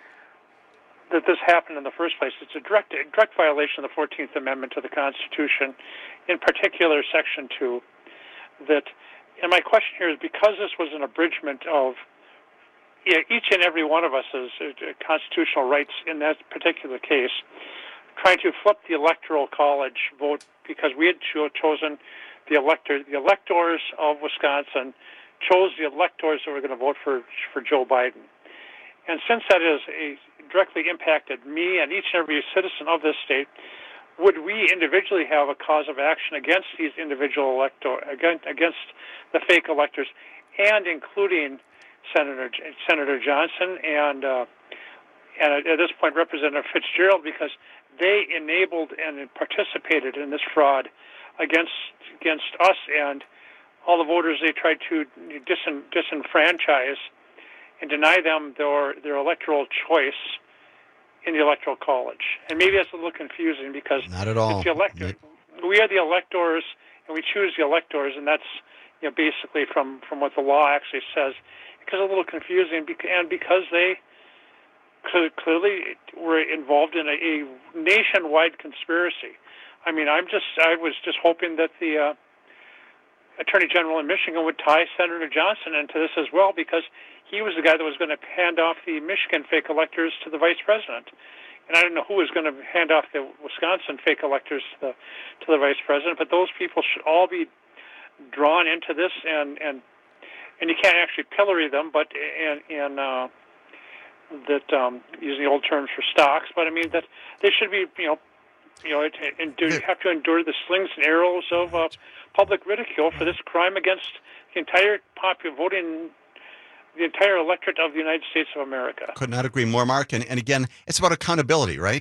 that this happened in the first place. It's a direct, a direct violation of the fourteenth Amendment to the Constitution, in particular Section two. That, and my question here is, because this was an abridgment of Yeah, each and every one of us has uh, constitutional rights in that particular case, trying to flip the electoral college vote because we had cho- chosen the elector, the electors of Wisconsin chose the electors that were going to vote for for Joe Biden. And since that is a directly impacted me and each and every citizen of this state, would we individually have a cause of action against these individual electors, against, against the fake electors, and including Senator Senator Johnson and uh, and at this point Representative Fitzgerald, because they enabled and participated in this fraud against against us and all the voters they tried to disin, disenfranchise and deny them their their electoral choice in the Electoral College. And maybe that's a little confusing because not at all. It's the elector, we are the electors and we choose the electors, and that's, you know, basically from, from what the law actually says. Because a little confusing, and because they clearly were involved in a, a nationwide conspiracy. I mean, I'm just, I was just hoping that the uh, Attorney General in Michigan would tie Senator Johnson into this as well, because he was the guy that was going to hand off the Michigan fake electors to the vice president. And I don't know who was going to hand off the Wisconsin fake electors to the to the vice president, but those people should all be drawn into this, and and. And you can't actually pillory them, but in, in uh, that um, using the old terms for stocks. But I mean that they should be, you know, you know, and do have to endure the slings and arrows of uh, public ridicule for this crime against the entire popular voting, the entire electorate of the United States of America. Could not agree more, Mark. And, and again, it's about accountability, right?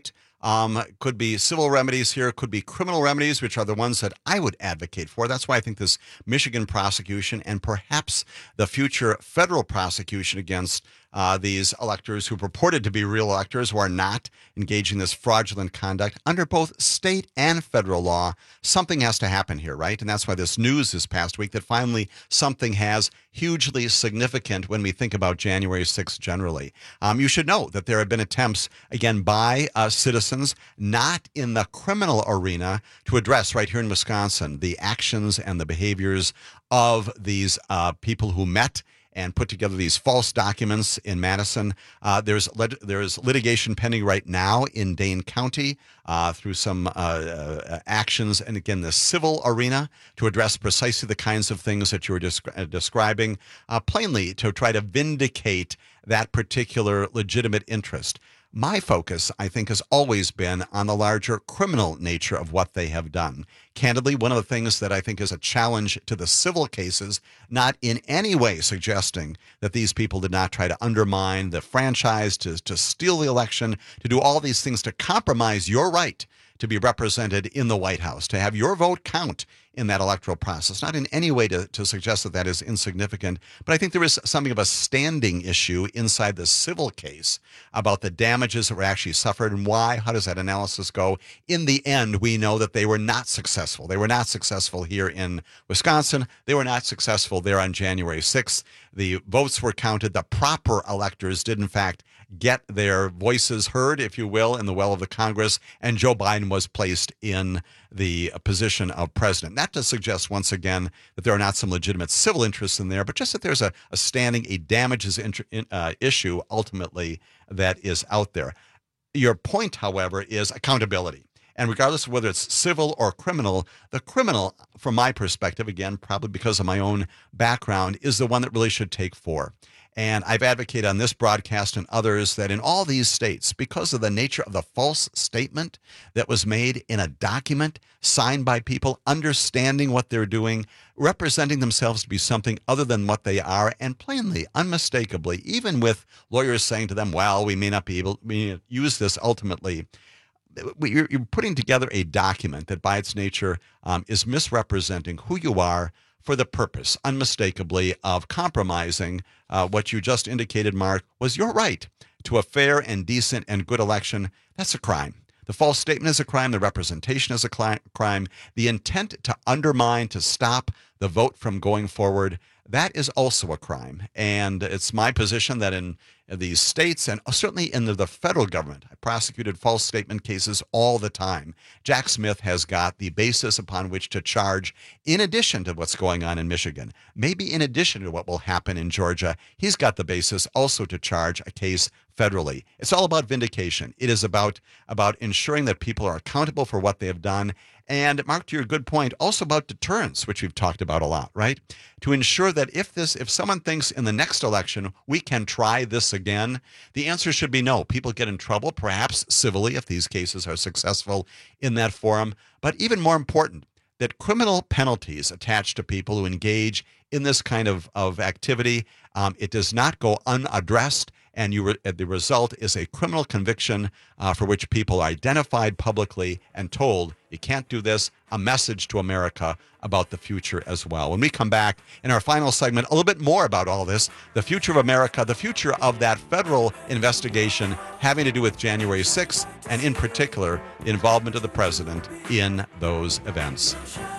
Um, could be civil remedies here, could be criminal remedies, which are the ones that I would advocate for. That's why I think this Michigan prosecution and perhaps the future federal prosecution against uh, these electors who purported to be real electors who are not engaging in this fraudulent conduct under both state and federal law, something has to happen here, right? And that's why this news this past week that finally something has hugely significant when we think about January sixth generally. Um, you should know that there have been attempts, again, by uh, citizens, not in the criminal arena, to address right here in Wisconsin the actions and the behaviors of these uh, people who met and put together these false documents in Madison. Uh, there's lit- there's litigation pending right now in Dane County uh, through some uh, uh, actions, and again, the civil arena to address precisely the kinds of things that you were descri- uh, describing, uh, plainly to try to vindicate that particular legitimate interest. My focus, I think, has always been on the larger criminal nature of what they have done. Candidly, one of the things that I think is a challenge to the civil cases, not in any way suggesting that these people did not try to undermine the franchise, to, to steal the election, to do all these things to compromise your right to be represented in the White House, to have your vote count in that electoral process. Not in any way to, to suggest that that is insignificant, but I think there is something of a standing issue inside the civil case about the damages that were actually suffered and why. How does that analysis go? In the end, we know that they were not successful. They were not successful here in Wisconsin. They were not successful there on January sixth. The votes were counted. The proper electors did, in fact, get their voices heard, if you will, in the well of the Congress, and Joe Biden was placed in the position of president. Not to suggest, once again, that there are not some legitimate civil interests in there, but just that there's a, a standing, a damages int- uh, issue, ultimately, that is out there. Your point, however, is accountability. And regardless of whether it's civil or criminal, the criminal, from my perspective, again, probably because of my own background, is the one that really should take for. And I've advocated on this broadcast and others that in all these states, because of the nature of the false statement that was made in a document signed by people understanding what they're doing, representing themselves to be something other than what they are, and plainly, unmistakably, even with lawyers saying to them, well, we may not be able to use this ultimately, you're putting together a document that by its nature um, is misrepresenting who you are for the purpose, unmistakably, of compromising uh, what you just indicated, Mark, was your right to a fair and decent and good election. That's a crime. The false statement is a crime. The representation is a cli- crime. The intent to undermine, to stop the vote from going forward, that is also a crime. And it's my position that in these states and certainly in the, the federal government, I prosecuted false statement cases all the time. Jack Smith has got the basis upon which to charge, in addition to what's going on in Michigan, maybe in addition to what will happen in Georgia, he's got the basis also to charge a case federally. It's all about vindication. It is about, about ensuring that people are accountable for what they have done. And Mark, to your good point, also about deterrence, which we've talked about a lot, right? To ensure that if this, if someone thinks in the next election we can try this again, the answer should be no. People get in trouble, perhaps civilly, if these cases are successful in that forum. But even more important, that criminal penalties attached to people who engage in this kind of, of activity, um, it does not go unaddressed. And you re- the result is a criminal conviction uh, for which people are identified publicly and told, you can't do this, a message to America about the future as well. When we come back in our final segment, a little bit more about all this, the future of America, the future of that federal investigation having to do with January sixth, and in particular, the involvement of the president in those events.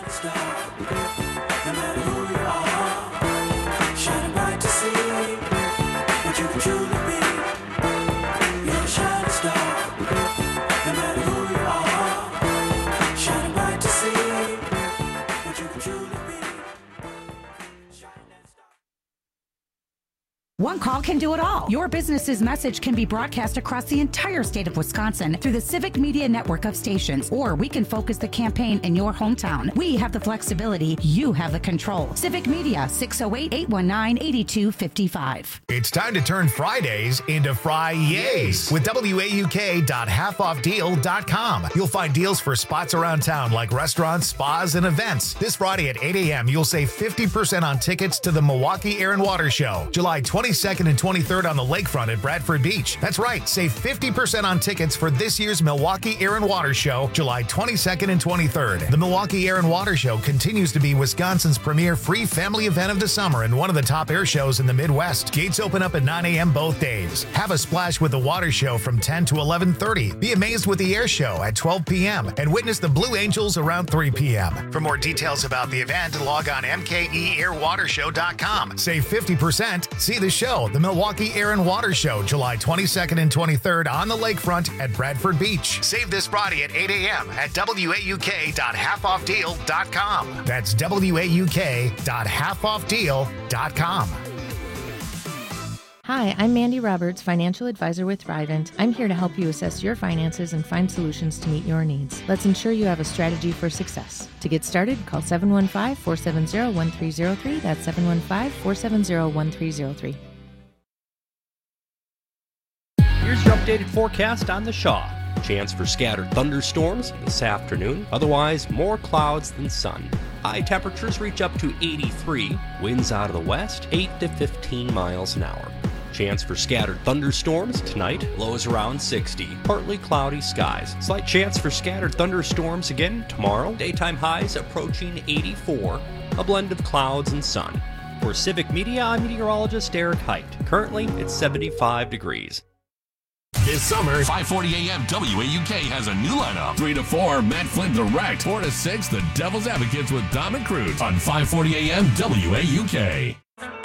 One call can do it all. Your business's message can be broadcast across the entire state of Wisconsin through the Civic Media network of stations, or we can focus the campaign in your hometown. We have the flexibility. You have the control. Civic Media, six oh eight, eight one nine, eight two five five. It's time to turn Fridays into Fri-Yays with W A U K dot half off deal dot com. You'll find deals for spots around town like restaurants, spas, and events. This Friday at eight a.m., you'll save fifty percent on tickets to the Milwaukee Air and Water Show, July twenty-fourth twenty-second and twenty-third on the lakefront at Bradford Beach. That's right, save fifty percent on tickets for this year's Milwaukee Air and Water Show, July twenty-second and twenty-third. The Milwaukee Air and Water Show continues to be Wisconsin's premier free family event of the summer and one of the top air shows in the Midwest. Gates open up at nine a.m. both days. Have a splash with the water show from ten to eleven thirty. Be amazed with the air show at twelve p.m. and witness the Blue Angels around three p.m. For more details about the event, log on m k e air water show dot com. Save fifty percent. See the show, the Milwaukee Air and Water Show, July twenty-second and twenty-third on the lakefront at Bradford Beach. Save this Friday at eight a.m. at w a u k dot half off deal dot com. That's w a u k dot half off deal dot com. Hi, I'm Mandy Roberts, financial advisor with Thrivent. I'm here to help you assess your finances and find solutions to meet your needs. Let's ensure you have a strategy for success. To get started, call seven one five, four seven zero, one three zero three. That's seven one five, four seven zero, one three zero three. Here's your updated forecast on the Shaw. Chance for scattered thunderstorms this afternoon. Otherwise, more clouds than sun. High temperatures reach up to eighty-three. Winds out of the west, eight to fifteen miles an hour. Chance for scattered thunderstorms tonight. Lows around sixty. Partly cloudy skies. Slight chance for scattered thunderstorms again tomorrow. Daytime highs approaching eighty-four. A blend of clouds and sun. For Civic Media, I'm meteorologist Eric Height. Currently, it's seventy-five degrees. This summer, five forty a.m. W A U K has a new lineup. three to four, Matt Flynn Direct. four to six, The Devil's Advocates with Dom and Cruz on five forty a.m. W A U K.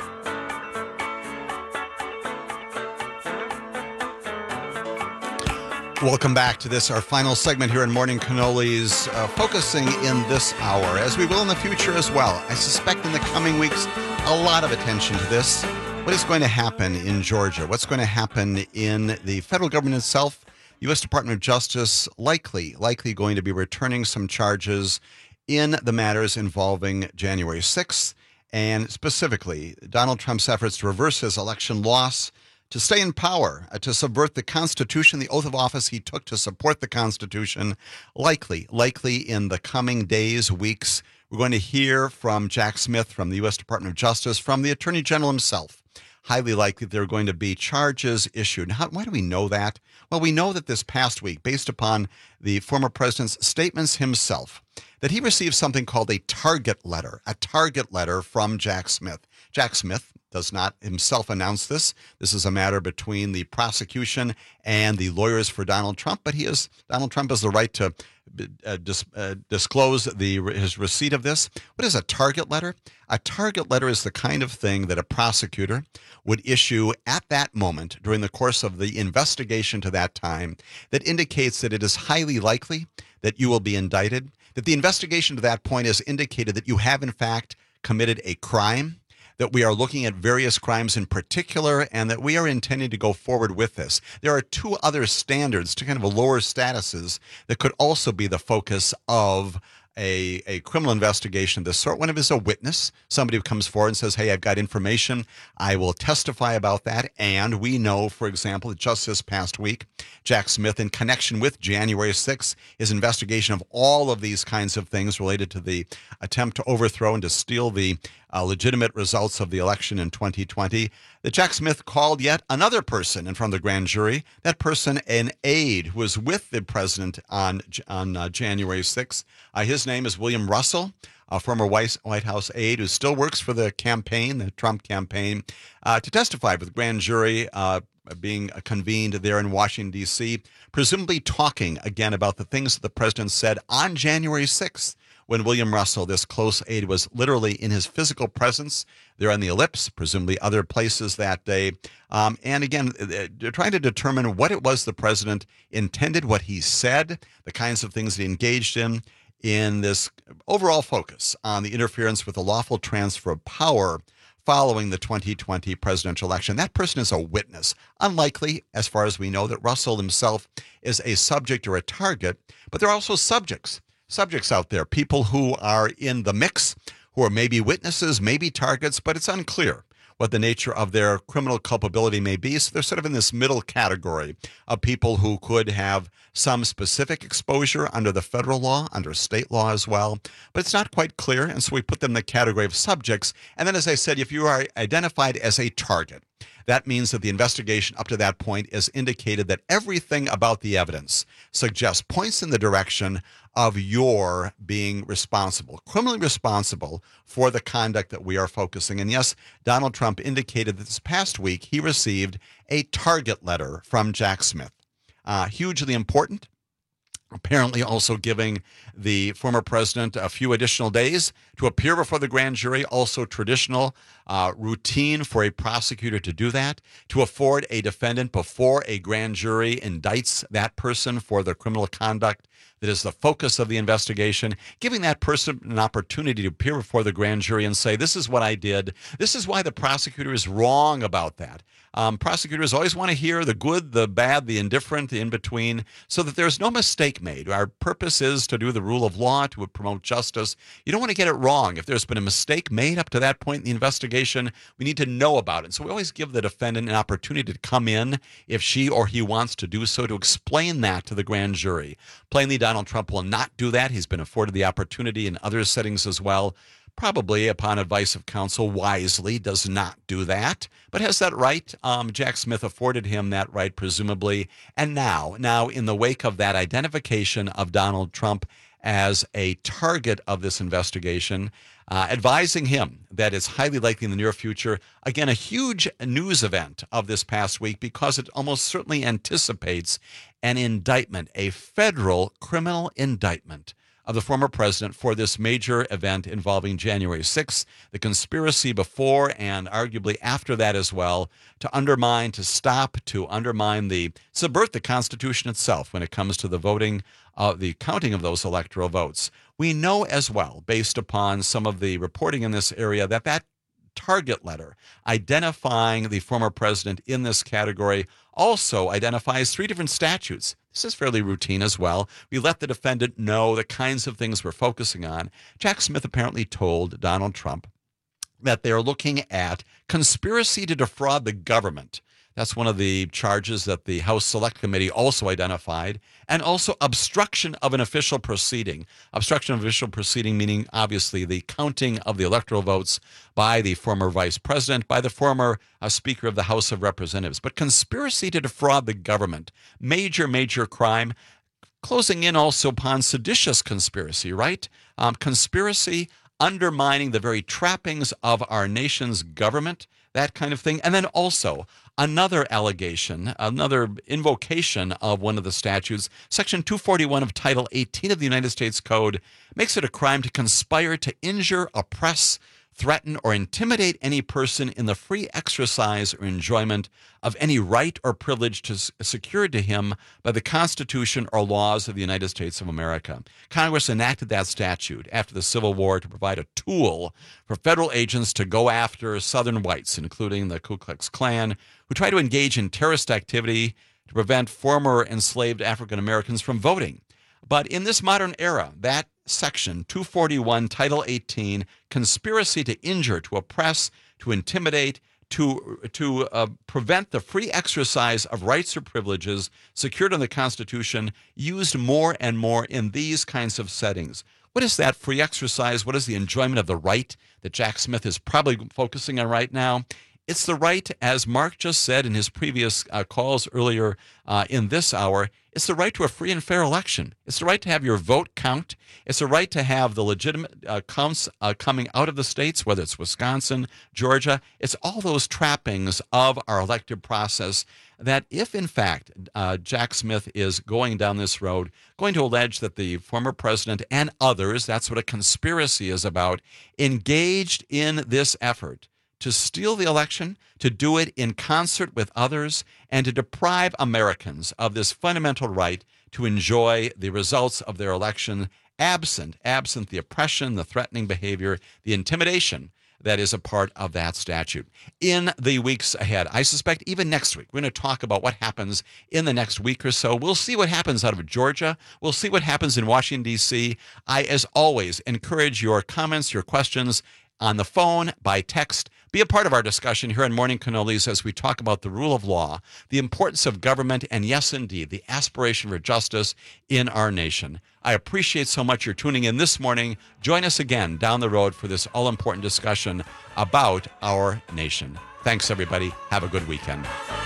Welcome back to this, our final segment here in Morning Cannolis, uh, focusing in this hour, as we will in the future as well. I suspect in the coming weeks, a lot of attention to this. What is going to happen in Georgia? What's going to happen in the federal government itself? U S Department of Justice likely, likely going to be returning some charges in the matters involving January sixth, and specifically Donald Trump's efforts to reverse his election loss, to stay in power, uh, to subvert the Constitution, the oath of office he took to support the Constitution. Likely, likely in the coming days, weeks, we're going to hear from Jack Smith from the U S Department of Justice, from the Attorney General himself. Highly likely there are going to be charges issued. How, why do we know that? Well, we know that this past week, based upon the former president's statements himself, that he received something called a target letter, a target letter from Jack Smith. Jack Smith does not himself announce this. This is a matter between the prosecution and the lawyers for Donald Trump, but he is Donald Trump has the right to uh, dis, uh, disclose the his receipt of this. What is a target letter? A target letter is the kind of thing that a prosecutor would issue at that moment during the course of the investigation to that time that indicates that it is highly likely that you will be indicted, that the investigation to that point has indicated that you have in fact committed a crime, that we are looking at various crimes in particular, and that we are intending to go forward with this. There are two other standards, two kind of lower statuses, that could also be the focus of a, a criminal investigation of this sort. One of them is a witness, somebody who comes forward and says, hey, I've got information, I will testify about that. And we know, for example, that just this past week, Jack Smith, in connection with January sixth, his investigation of all of these kinds of things related to the attempt to overthrow and to steal the uh, legitimate results of the election in twenty twenty, that Jack Smith called yet another person in front of the grand jury, that person an aide who was with the president on, on uh, January sixth. Uh, his name is William Russell, a former White House aide who still works for the campaign, the Trump campaign, uh, to testify with the grand jury uh, being convened there in Washington, D C, presumably talking again about the things that the president said on January sixth, when William Russell, this close aide, was literally in his physical presence there on the ellipse, presumably other places that day. Um, and again, they're trying to determine what it was the president intended, what he said, the kinds of things he engaged in, in this overall focus on the interference with the lawful transfer of power following the twenty twenty presidential election. That person is a witness. Unlikely, as far as we know, that Russell himself is a subject or a target, but there are also subjects, subjects out there, people who are in the mix, who are maybe witnesses, maybe targets, but it's unclear what the nature of their criminal culpability may be. So they're sort of in this middle category of people who could have some specific exposure under the federal law, under state law as well, but it's not quite clear, and so we put them in the category of subjects. And then, as I said, if you are identified as a target, That means that the investigation up to that point has indicated that everything about the evidence suggests, points in the direction of your being responsible, criminally responsible for the conduct that we are focusing. And yes, Donald Trump indicated that this past week he received a target letter from Jack Smith. Uh, hugely important. Apparently also giving the former president a few additional days to appear before the grand jury, also traditional uh, routine for a prosecutor to do that, to afford a defendant before a grand jury indicts that person for the criminal conduct that is the focus of the investigation, giving that person an opportunity to appear before the grand jury and say, this is what I did. This is why the prosecutor is wrong about that. Um, prosecutors always want to hear the good, the bad, the indifferent, the in-between, so that there's no mistake made. Our purpose is to do the rule of law, to promote justice. You don't want to get it wrong. If there's been a mistake made up to that point in the investigation, we need to know about it. So we always give the defendant an opportunity to come in, if she or he wants to do so, to explain that to the grand jury. Plainly, Donald Trump will not do that. He's been afforded the opportunity in other settings as well. Probably upon advice of counsel, wisely does not do that, but has that right. Um, Jack Smith afforded him that right, presumably. And now, now in the wake of that identification of Donald Trump as a target of this investigation, uh, advising him that it's highly likely in the near future, again, a huge news event of this past week, because it almost certainly anticipates an indictment, a federal criminal indictment of the former president for this major event involving January sixth, the conspiracy before and arguably after that as well, to undermine, to stop, to undermine the, subvert the Constitution itself when it comes to the voting, uh, the counting of those electoral votes. We know as well, based upon some of the reporting in this area, that that target letter identifying the former president in this category also identifies three different statutes. This is fairly routine as well. We let the defendant know the kinds of things we're focusing on. Jack Smith apparently told Donald Trump that they're looking at conspiracy to defraud the government. That's one of the charges that the House Select Committee also identified, and also obstruction of an official proceeding. Obstruction of official proceeding meaning, obviously, the counting of the electoral votes by the former vice president, by the former uh, Speaker of the House of Representatives. But conspiracy to defraud the government, major, major crime. Closing in also upon seditious conspiracy, right? Um, conspiracy undermining the very trappings of our nation's government, that kind of thing. And then also another allegation, another invocation of one of the statutes, Section two forty-one of Title eighteen of the United States Code, makes it a crime to conspire to injure, oppress, threaten, or intimidate any person in the free exercise or enjoyment of any right or privilege to, secured to him by the Constitution or laws of the United States of America. Congress enacted that statute after the Civil War to provide a tool for federal agents to go after Southern whites, including the Ku Klux Klan, who try to engage in terrorist activity to prevent former enslaved African Americans from voting. But in this modern era, that Section two forty-one, Title eighteen, conspiracy to injure, to oppress, to intimidate, to, to uh, prevent the free exercise of rights or privileges secured in the Constitution, used more and more in these kinds of settings. What is that free exercise? What is the enjoyment of the right that Jack Smith is probably focusing on right now? It's the right, as Mark just said in his previous uh, calls earlier uh, in this hour, it's the right to a free and fair election. It's the right to have your vote count. It's the right to have the legitimate uh, counts uh, coming out of the states, whether it's Wisconsin, Georgia. It's all those trappings of our elective process that if, in fact, uh, Jack Smith is going down this road, going to allege that the former president and others, that's what a conspiracy is about, engaged in this effort to steal the election, to do it in concert with others, and to deprive Americans of this fundamental right to enjoy the results of their election, absent, absent the oppression, the threatening behavior, the intimidation that is a part of that statute. In the weeks ahead, I suspect even next week, we're going to talk about what happens in the next week or so. We'll see what happens out of Georgia. We'll see what happens in Washington, D C. I, as always, encourage your comments, your questions on the phone, by text. Be a part of our discussion here on Morning Cannolis as we talk about the rule of law, the importance of government, and yes, indeed, the aspiration for justice in our nation. I appreciate so much your tuning in this morning. Join us again down the road for this all-important discussion about our nation. Thanks, everybody. Have a good weekend.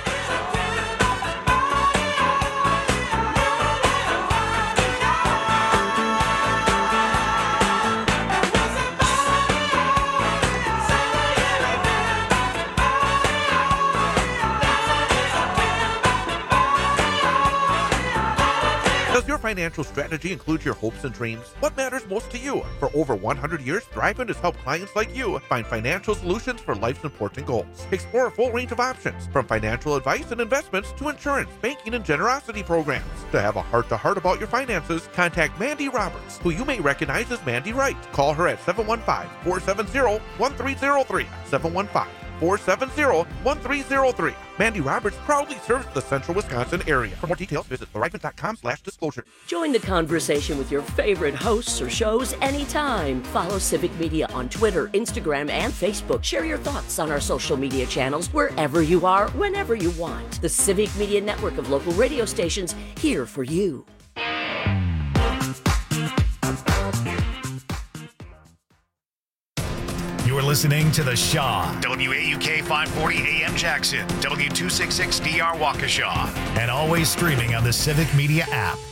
Does your financial strategy include your hopes and dreams? What matters most to you? For over one hundred years, Thrivent has helped clients like you find financial solutions for life's important goals. Explore a full range of options, from financial advice and investments to insurance, banking, and generosity programs. To have a heart-to-heart about your finances, contact Mandy Roberts, who you may recognize as Mandy Wright. Call her at seven one five, four seven zero, one three zero three, seven one five, four seven zero, one three zero three. Mandy Roberts proudly serves the central Wisconsin area. For more details, visit thrivent.com slash disclosure. Join the conversation with your favorite hosts or shows anytime. Follow Civic Media on Twitter, Instagram, and Facebook. Share your thoughts on our social media channels wherever you are, whenever you want. The Civic Media Network of local radio stations, here for you. You're listening to The Shaw, W A U K five forty A M Jackson, W two sixty-six D R Waukesha, and always streaming on the Civic Media app.